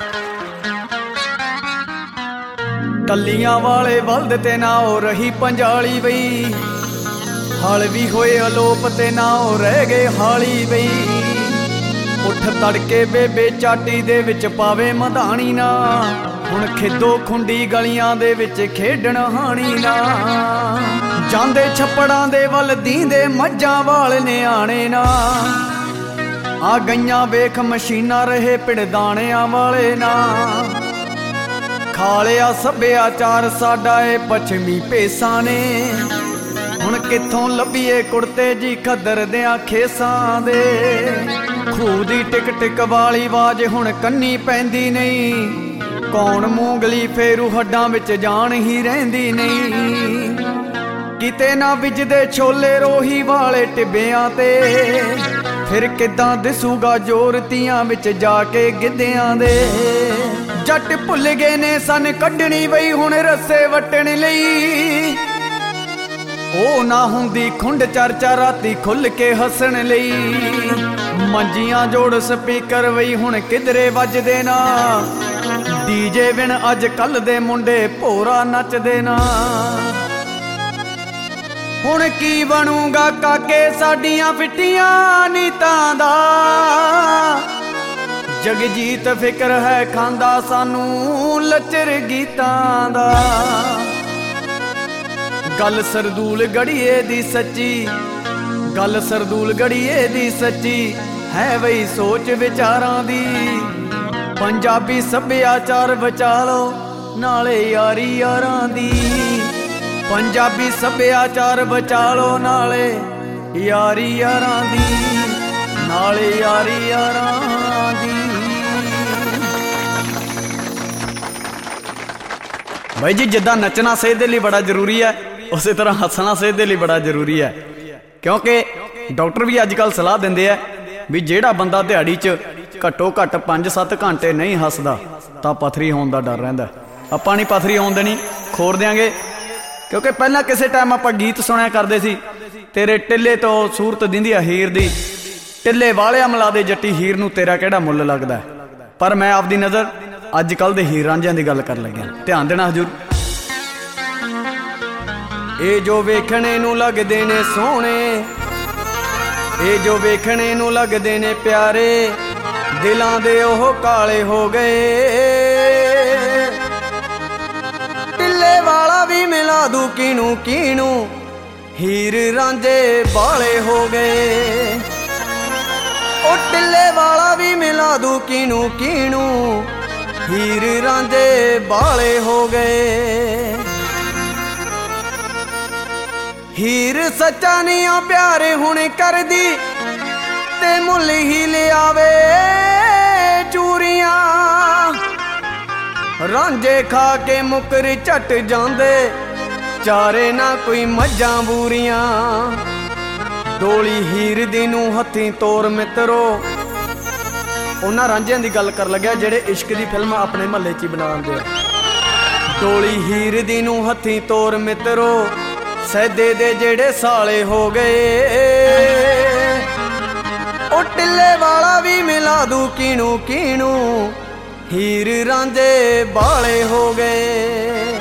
ਟੱਲੀਆਂ ਵਾਲੇ ਬਲਦ ਤੇ ਨਾ ਉਹ ਰਹੀ ਪੰਜਾਲੀ ਬਈ, ਹਲ ਵੀ ਹੋਏ ਅਲੋਪ ਤੇ ਨਾ ਉਹ ਰਹਿ ਗਏ ਹਾਲੀ ਬਈ। ਉੱਠ ਤੜਕੇ ਬੇਬੇ ਚਾਟੀ ਦੇ ਵਿੱਚ ਪਾਵੇ ਮਧਾਣੀ ਨਾ, ਹੁਣ ਖਿੱਦੋ ਖੁੰਡੀ ਗਲੀਆਂ ਦੇ ਵਿੱਚ ਖੇਡਣ ਹਾਣੀ ਨਾ। ਜਾਂਦੇ ਛੱਪੜਾਂ ਦੇ ਵੱਲ ਦੀਂਦੇ ਮੱਝਾਂ ਵਾਲ ਨਿਆਣੇ ਨਾ, ਆ ਗਈਆਂ ਵੇਖ ਮਸ਼ੀਨਾਂ ਰਹੇ ਪਿੜਦਾਣਿਆਂ ਵਾਲੇ ਨਾ। ਖਾ ਲਿਆ ਸੱਭਿਆਚਾਰ ਸਾਡਾ ਏ ਪੱਛਮੀ ਭੇਸਾਂ ਨੇ, ਹੁਣ ਕਿੱਥੋਂ ਲੱਭੀਏ ਕੁੜਤੇ ਜੀ ਖੱਦਰ ਦਿਆਂ ਖੇਸਾਂ ਦੇ। ਖੂਹ ਦੀ ਟਿਕ ਟਿਕ ਵਾਲੀ ਆਵਾਜ਼ ਹੁਣ ਕੰਨੀ ਪੈਂਦੀ ਨਹੀਂ, ਕੌਣ ਮੂੰਗਲੀ ਫੇਰੂ ਹੱਡਾਂ ਵਿੱਚ ਜਾਨ ਹੀ ਰਹਿੰਦੀ ਨਹੀਂ। ਕਿਤੇ ਨਾ ਵਿਜਦੇ ਛੋਲੇ ਰੋਹੀ ਵਾਲੇ ਟਿੱਬਿਆਂ ਤੇ, ਫਿਰ ਕਿੱਦਾਂ ਦਿਸੂਗਾ ਜ਼ੋਰ ਤੀਆਂ ਵਿੱਚ ਜਾ ਕੇ ਗਿੱਧਿਆਂ ਦੇ। ਜੱਟ ਭੁੱਲ ਗਏ ਨੇ ਸਨ ਕੱਢਣੀ ਬਈ ਹੁਣ ਰੱਸੇ ਵੱਟਣ ਲਈ, ਉਹ ਨਾ ਹੁੰਦੀ ਖੁੰਡ ਚਰਚਾ ਰਾਤੀ ਖੁੱਲ ਕੇ ਹੱਸਣ ਲਈ। ਮੰਜੀਆਂ ਜੋੜ ਸਪੀਕਰ ਬਈ ਹੁਣ ਕਿਧਰੇ ਵੱਜਦੇ ਨਾ, ਡੀਜੇ ਬਿਨ ਅੱਜ ਕੱਲ ਦੇ ਮੁੰਡੇ ਭੋਰਾ ਨੱਚਦੇ ਨਾ। ਹੁਣ ਕੀ ਬਣੂਗਾ ਕਾਕੇ ਸਾਡੀਆਂ ਫਿੱਟੀਆਂ ਨੀਤਾਂ ਦਾ, ਜਗਜੀਤ ਫਿਕਰ ਹੈ ਖਾਂਦਾ ਸਾਨੂੰ ਲੱਚਰ ਗੀਤਾਂ ਦਾ। ਗੱਲ ਸਰਦੂਲ ਗੜੀਏ ਦੀ ਸੱਚੀ, ਗੱਲ ਸਰਦੂਲ ਗੜੀਏ ਦੀ ਸੱਚੀ ਹੈ ਬਈ ਸੋਚ ਵਿਚਾਰਾਂ ਦੀ। ਪੰਜਾਬੀ ਸੱਭਿਆਚਾਰ ਬਚਾ ਲਓ ਨਾਲੇ ਯਾਰੀ ਯਾਰਾਂ ਦੀ, ਪੰਜਾਬੀ ਸੱਭਿਆਚਾਰ ਬਚਾ ਲਓ ਨਾਲੇ ਯਾਰੀ ਯਾਰਾਂ ਦੀ, ਨਾਲੇ ਯਾਰੀ ਯਾਰਾਂ ਦੀ। ਬਾਈ ਜੀ ਜਿੱਦਾਂ ਨੱਚਣਾ ਸਿਹਤ ਦੇ ਲਈ ਬੜਾ ਜ਼ਰੂਰੀ ਹੈ, ਉਸੇ ਤਰ੍ਹਾਂ ਹੱਸਣਾ ਸਿਹਤ ਦੇ ਲਈ ਬੜਾ ਜ਼ਰੂਰੀ ਹੈ। ਕਿਉਂਕਿ ਡਾਕਟਰ ਵੀ ਅੱਜ ਕੱਲ੍ਹ ਸਲਾਹ ਦਿੰਦੇ ਆ ਵੀ ਜਿਹੜਾ ਬੰਦਾ ਦਿਹਾੜੀ 'ਚ ਘੱਟੋ ਘੱਟ 5-7 ਘੰਟੇ ਨਹੀਂ ਹੱਸਦਾ ਤਾਂ ਪੱਥਰੀ ਹੋਣ ਦਾ ਡਰ ਰਹਿੰਦਾ। ਆਪਾਂ ਨਹੀਂ ਪੱਥਰੀ ਹੋਣ ਦੇਣੀ, ਖੋਰ ਦਿਆਂਗੇ। ਕਿਉਂਕਿ ਪਹਿਲਾਂ ਕਿਸੇ ਟਾਈਮ ਆਪਾਂ ਗੀਤ ਸੁਣਿਆ ਕਰਦੇ ਸੀ, ਤੇਰੇ ਟਿੱਲੇ ਤੋਂ ਸੂਰਤ ਦਿੰਦੀ ਆ ਹੀਰ ਦੀ, ਟਿੱਲੇ ਵਾਲਿਆ ਮਿਲਾ ਦੇ ਜੱਟੀ ਹੀਰ ਨੂੰ ਤੇਰਾ ਕਿਹੜਾ ਮੁੱਲ ਲੱਗਦਾ। ਪਰ ਮੈਂ ਆਪਦੀ ਨਜ਼ਰ ਅੱਜ ਕੱਲ੍ਹ ਦੇ ਹੀਰ ਰਾਂਝਿਆਂ ਦੀ ਗੱਲ ਕਰਨ ਲੱਗਿਆ, ਧਿਆਨ ਦੇਣਾ ਹਜ਼ੂਰ। ਇਹ ਜੋ ਵੇਖਣੇ ਨੂੰ ਲੱਗਦੇ ਨੇ ਸੋਹਣੇ, ਇਹ ਜੋ ਵੇਖਣੇ ਨੂੰ ਲੱਗਦੇ ਨੇ ਪਿਆਰੇ, ਦਿਲਾਂ ਦੇ ਉਹ ਕਾਲੇ ਹੋ ਗਏ। ਟਿੱਲੇ ਵਾਲਾ ਵੀ ਮਿਲਾ ਦੂ ਕਿਨੂੰ ਕਿਨੂੰ, ਹੀਰ ਰਾਂਝੇ ਬਾਲੇ ਹੋ ਗਏ। ਉਹ ਟਿੱਲੇ ਵਾਲਾ ਵੀ ਮਿਲਾ ਦੂ ਕਿਨੂੰ ਕਿਨੂੰ, ਹੀਰ ਰਾਂਝੇ ਬਾਲੇ ਹੋ ਗਏ। ਹੀਰ ਸੱਚਾ ਨਹੀਂ ਆ ਪਿਆਰੇ ਹੁਣ ਕਰਦੀ, ਤੇ ਮੁੱਲ ਹੀ ਲਿਆਵੇ ਚੂਰੀਆਂ। ਰਾਂਝੇ ਖਾ ਕੇ ਮੁੱਕਰ ਝਟ ਜਾਂਦੇ, ਚਾਰੇ ਨਾ ਕੋਈ ਮੱਝਾਂ ਬੂਰੀਆਂ। ਡੋਲੀ ਹੀਰ ਦੀ ਨੂੰ ਹੱਥੀਂ ਤੋਰ ਮਿੱਤਰੋ, ਉਹਨਾਂ ਰਾਂਝਿਆਂ ਦੀ ਗੱਲ ਕਰ ਲੱਗਿਆ ਜਿਹੜੇ ਇਸ਼ਕ ਦੀ ਫਿਲਮ ਆਪਣੇ ਮਹੱਲੇ 'ਚ ਹੀ ਬਣਾਉਂਦੇ ਆ। ਡੋਲੀ ਹੀਰ ਦੀ ਨੂੰ ਹੱਥੀਂ ਤੋਰ ਮਿੱਤਰੋ, ਸੈਦੇ ਦੇ ਜਿਹੜੇ ਸਾਲੇ ਹੋ ਗਏ। ਉਹ ਟਿੱਲੇ ਵਾਲਾ ਵੀ ਮਿਲਾ ਦੂ ਕਿਨੂੰ ਕਿਨੂੰ, ਹੀਰ ਰਾਂਝੇ ਬਾਲੇ ਹੋ ਗਏ।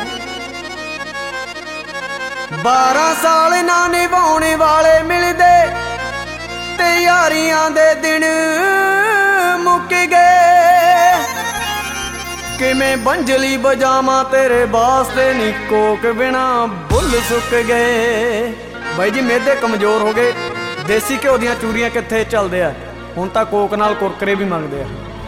12 ਸਾਲ ਨਾ ਨਿਭਾਉਣ ਵਾਲੇ ਮਿਲਦੇ, ਤੇ ਯਾਰੀਆਂ ਦੇ ਦਿਨ ਮੁੱਕ ਗਏ। ਕਿਵੇਂ ਬੰਜਲੀ ਬਜਾਵਾਂ ਤੇਰੇ ਵਾਸਤੇ ਨੀ ਕੋਕ ਬਿਨਾ ਬੁੱਲ ਸੁੱਕ ਗਏ। ਬਾਈ ਜੀ ਮੇਦੇ ਕਮਜ਼ੋਰ ਹੋ ਗਏ, ਦੇਸੀ ਘਿਓ ਦੀਆਂ ਚੂਰੀਆਂ ਕਿੱਥੇ ਚੱਲਦੇ ਆ, ਹੁਣ ਤਾਂ ਕੋਕ ਨਾਲ ਕੁਰਕਰੇ ਵੀ ਮੰਗਦੇ ਆ।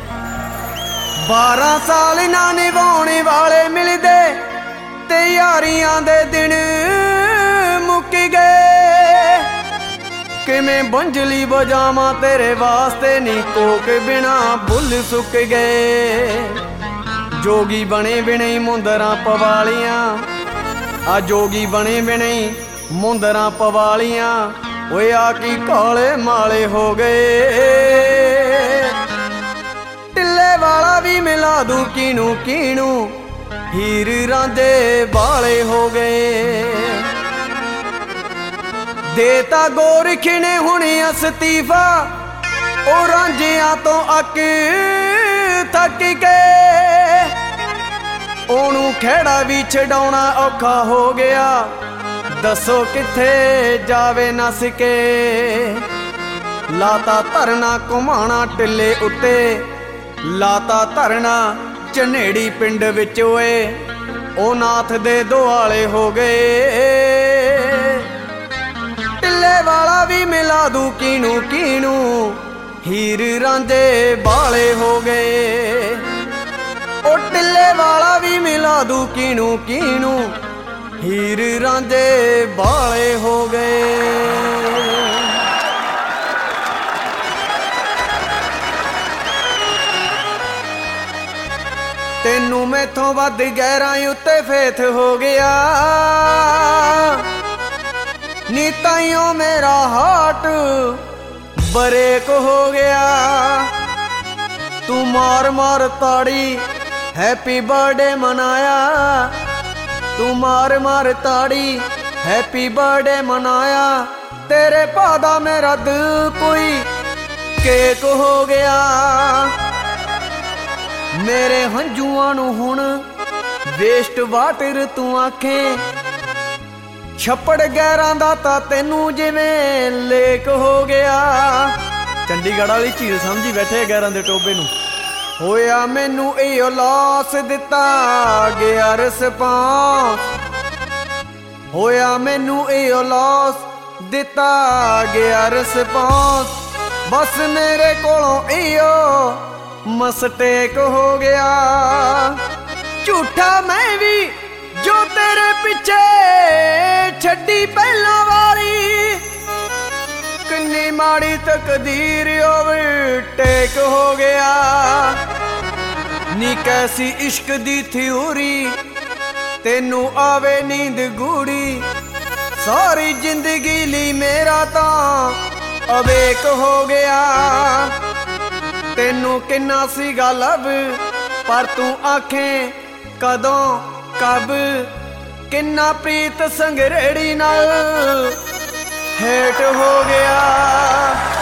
12 ਸਾਲ ਨਾ ਨਿਭਾਉਣ ਵਾਲੇ ਮਿਲਦੇ, ਤੇ ਯਾਰੀਆਂ ਦੇ ਦਿਨ ਮੁੱਕ ਗਏ। ਕਿਵੇਂ ਬੰਜਲੀ ਬਜਾਵਾਂ ਤੇਰੇ ਵਾਸਤੇ ਨੀ ਕੋਕ ਬਿਨਾ ਬੁੱਲ ਸੁੱਕ ਗਏ। ਜੋਗੀ ਬਣੇ ਬਿਨੇ ਮੁੰਦਰਾਂ ਪਵਾਲੀਆਂ, ਆ ਜੋਗੀ ਬਣੇ ਬਿਨੇ ਮੁੰਦਰਾਂ ਪਵਾਲੀਆਂ। ਓਏ ਆ ਕੀ ਕਾਲੇ ਮਾਲੇ ਹੋ ਗਏ। ਟਿੱਲੇ ਵਾਲਾ ਵੀ ਮਿਲਾ ਦੂ ਕਿਨੂੰ ਕਿਨੂੰ, ਹੀਰ ਰਾਂਝੇ ਬਾਲੇ ਹੋ ਗਏ। ਦੇਤਾ ਗੋਰਖ ਨੇ ਹੁਣ ਅਸਤੀਫਾ, ਉਹ ਰਾਂਝਿਆਂ ਤੋਂ ਅੱਕ थक के ओनू खेड़ा भी छडाउणा औखा हो गया। दसो किथे जावे नस के लाता धरना घुमाणा टिल्ले उत्ते लाता धरना झनेड़ी पिंड विच ओए ओ नाथ दे दुआले हो गए। टिल्ले वाला भी मिला दू कीनू कीनू हीर रांझे बाले हो गए। ओ टिल्ले वाला भी मिला दू कीनू कीनू हीर रांझे बाले हो गए। तेनू मैथों वध गैरां उत्ते फेथ हो गया। नी ताइयों मेरा हार्ट ब्रेक हो गया। तू मार मार ताड़ी हैप्पी बर्थडे मनाया। तू मार मार ताड़ी हैप्पी बर्थडे मनाया। तेरे पादा मेरा दिल कोई केक हो गया। मेरे हंजुआं नू हुण वेस्ट वाटर तू आखे छप्पड़ गैरां दा तां तैनू जिवें लेक हो गया। चंडीगढ़ वाली झील समझी बैठे गैरां दे टोबे नू। होया मैनू इहो लॉस दिता गया रिस्पांस। होया मैनू इहो लॉस दिता गया रिस्पांस। बस मेरे कोलों इहो मस्टेक हो गया। झूठा मैं भी जो तेरे पिछे छड्डी पहला वारी। किन्नी माड़ी तकदीर ओवरटेक हो गया। नी कैसी इश्क दी थ्योरी तेनू आवे नींद गूड़ी। सारी जिंदगी ली मेरा तां अवेक हो गया। तेनू किन्ना सीगा लब पर तू आखें कदों कब। किन्ना प्रीत संगरेड़ी नाल हेट हो गया।